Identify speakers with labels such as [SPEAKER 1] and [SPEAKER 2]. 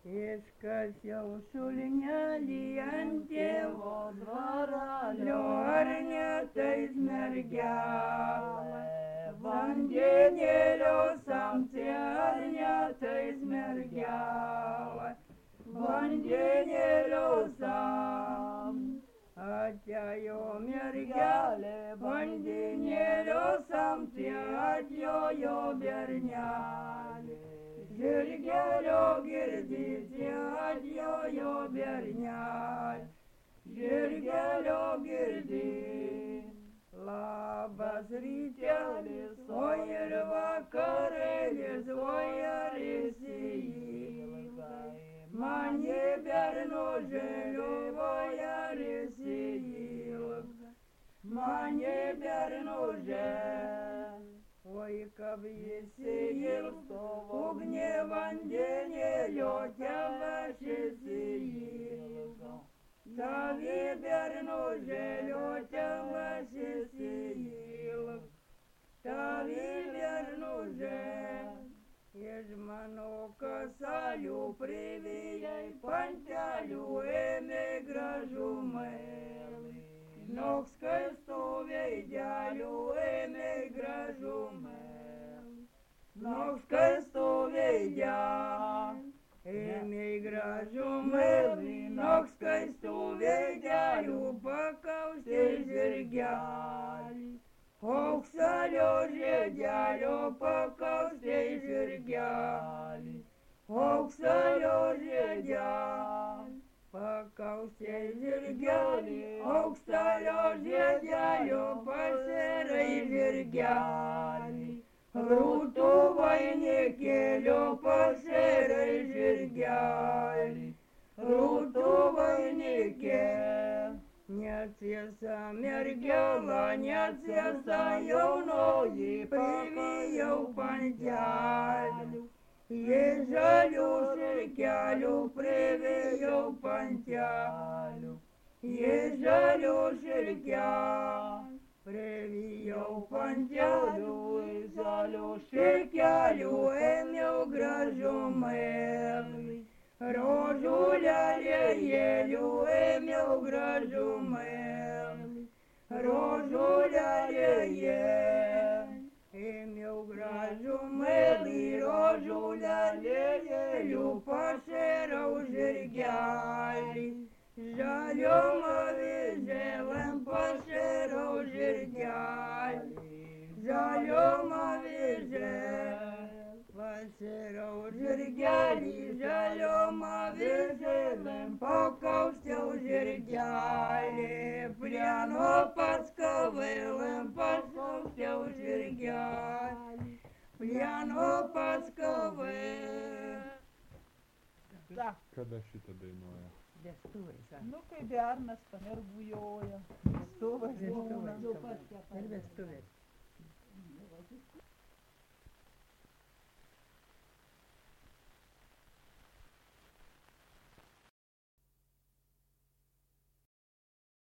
[SPEAKER 1] Iškasiau šulinėlį ant tėvo dvarelio, ar ne tais mergelė? Vandenėlio samtė, ar ne tais mergelė? Vandenėlio sam. Atėjo mergelė, vandenėlio samtė, atjojo bernelė. Žirgelio girdyti, atjojo bernelė. Žirgelio girdyti. Labas rytelis, o ir vakarėlis, o ir įsijilgai. Mane bernužėliu, o ir įsijilgai. Mane bernužėliu. Oi, kaip įsijilgsto, ugnė vandenėlio, tėvas įsijilgo. Tavi bernužėlio, tėvas įsijilgo. Tavi bernužėlio. Iš mano kasalių privijai pantelių ėmė gražumėlį. Nok skaisto veidelių ėmė gražumėlį. Nok skaisto veidelių ėmė gražumėlį. Nok skaisto veidelių pakaustė žirgelį. Auksalio žiedelio pakaustė žirgelį. Auksalio žiedelį pakaustė žirgelį. Auksalio žiedelio pasirai žirgelį. Rūtų vainikėlio pasirai žirgelį. Rūtų vainikėlio. Netiesa mergela, netiesa jaunoji, privijau pantelių. Jei žalių širkelių privijau pantelių. Jei žalių širkelių privijau pantelių. Žalių širkelių ėmiau gražumėlį. Rožulėlėjėlių ėmiau gražumėlį. Rožulėlėjėlių ėmiau gražumėlį. Rožulėlėjėlių pašėrau žirgelį. Žaliom avižėlėm pašėrau žirgelį. Žaliom avižėlėm pašėrau žirgelį. Žaliom avižėlėm pakaustiau žirgelį. Plieno paskavilėm pakaustiau žirgelį. Plieno paskavilėm.
[SPEAKER 2] Kada šitą dainuoja?
[SPEAKER 1] Vestuvėse.
[SPEAKER 3] Nu, kai bernas panervujoja. Vestuvės būna.
[SPEAKER 1] Ir vestuvės.